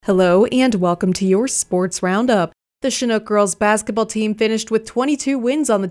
Hello and welcome to your Sports Roundup. The Chinook girls basketball team finished with 22 wins on the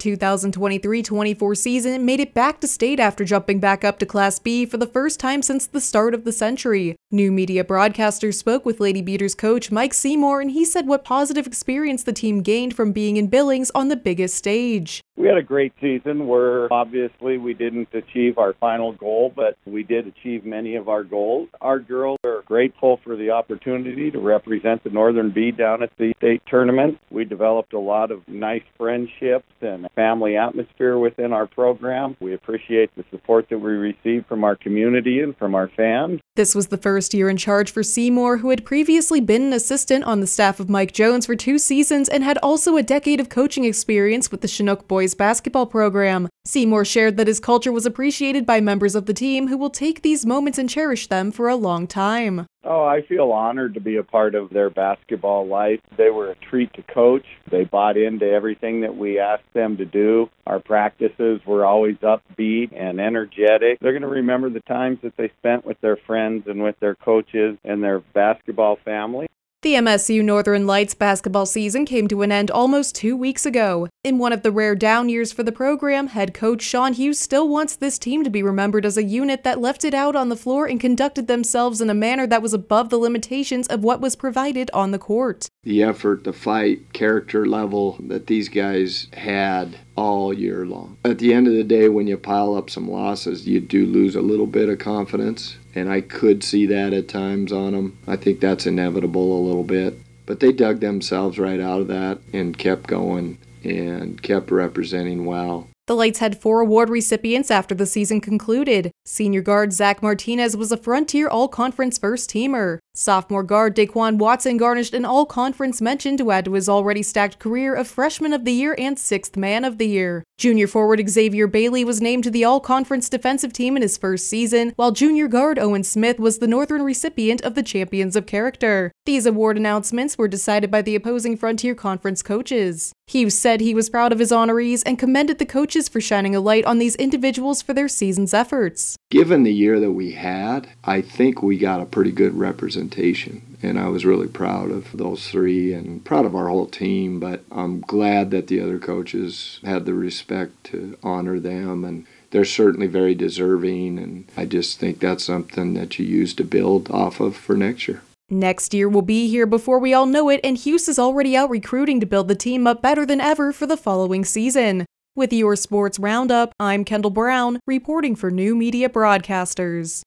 2023-24 season and made it back to state after jumping back up to Class B for the first time since the start of the century. New media broadcasters spoke with Lady Beaters coach Mike Seymour, and he said what positive experience the team gained from being in Billings on the biggest stage. We had a great season where obviously we didn't achieve our final goal, but we did achieve many of our goals. Our girls are grateful for the opportunity to represent the Northern B down at the state tournament. We developed a lot of nice friendships and family atmosphere within our program. We appreciate the support that we received from our community and from our fans. This was the first year in charge for Seymour, who had previously been an assistant on the staff of Mike Jones for 2 seasons and had also a decade of coaching experience with the Chinook boys basketball program. Seymour shared that his culture was appreciated by members of the team who will take these moments and cherish them for a long time. Oh, I feel honored to be a part of their basketball life. They were a treat to coach. They bought into everything that we asked them to do. Our practices were always upbeat and energetic. They're going to remember the times that they spent with their friends and with their coaches and their basketball family. The MSU Northern Lights basketball season came to an end almost 2 weeks ago. In one of the rare down years for the program, head coach Sean Hughes still wants this team to be remembered as a unit that left it out on the floor and conducted themselves in a manner that was above the limitations of what was provided on the court. The effort, the fight, character level that these guys had all year long. At the end of the day, when you pile up some losses, you do lose a little bit of confidence. And I could see that at times on them. I think that's inevitable a little bit. But they dug themselves right out of that and kept going and kept representing well. The Lights had 4 award recipients after the season concluded. Senior guard Zach Martinez was a Frontier All-Conference first-teamer. Sophomore guard Daquan Watson garnished an All-Conference mention to add to his already stacked career of Freshman of the Year and 6th Man of the Year. Junior forward Xavier Bailey was named to the All-Conference defensive team in his first season, while junior guard Owen Smith was the Northern recipient of the Champions of Character. These award announcements were decided by the opposing Frontier Conference coaches. Hughes said he was proud of his honorees and commended the coaches for shining a light on these individuals for their season's efforts. Given the year that we had, I think we got a pretty good representation, and I was really proud of those 3 and proud of our whole team, but I'm glad that the other coaches had the respect to honor them, and they're certainly very deserving, and I just think that's something that you use to build off of for next year. Next year will be here before we all know it, and Hughes is already out recruiting to build the team up better than ever for the following season. With your Sports Roundup, I'm Kendall Brown, reporting for New Media Broadcasters.